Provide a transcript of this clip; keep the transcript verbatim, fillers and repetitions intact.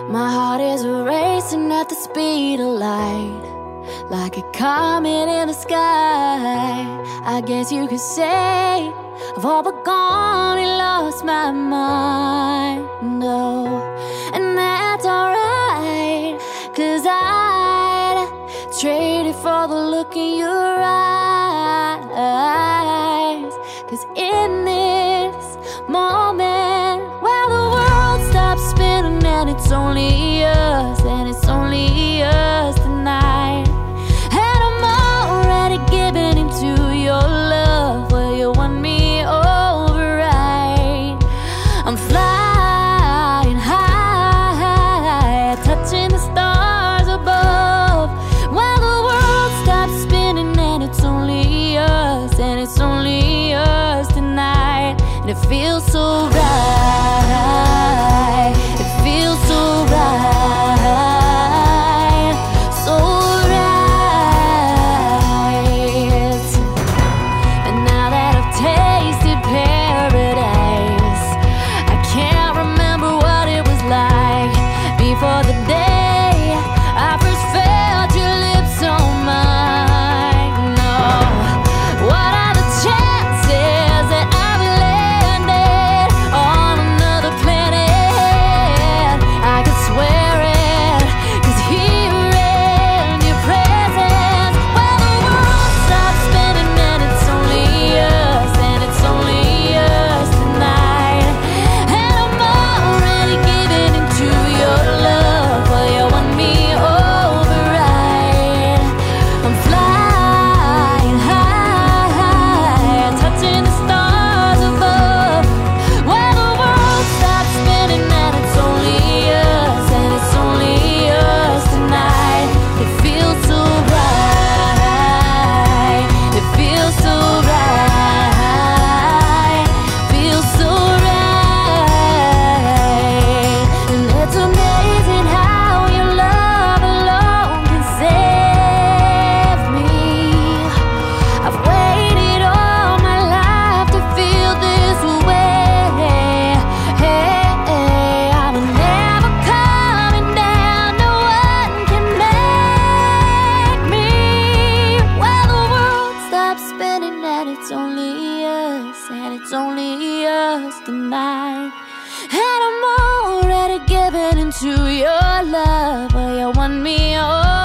My heart is racing at the speed of light, like a comet in the sky. I guess you could say I've all but gone and lost my mind. No, and that's alright, 'cause I'd trade it for the look in your eyes. 'Cause in this moment, well, the world stops spinning and it's only us, and it's only us tonight. And I'm already giving into your love. Well, you won me over, right? I'm flying high, touching the stars above. Well, the world stops spinning and it's only us, and it's only us tonight. And it feels so right, it feels so right, so right. And now that I've tasted paradise, I can't remember what it was like before the day I first felt your lips on mine. No, what are the chances that I've landed on another planet? I could swear it, 'cause here in your presence, well, the world stops spinning and it's only us, and it's only us tonight. And I'm already giving into your love. Well, you won me over, right? I'm flying high, touching the stars above. Well, the world stops spinning and it's only us, and it's only us tonight. It feels so right, it feels so right, feels so right. And it's amazing how your love alone can save me. I've waited all my life to feel this way. I'm never coming down, no one can make me. Well, the world stops spinning and it's only us, and it's only us tonight. And I'm already giving into your love. Well, you won me over.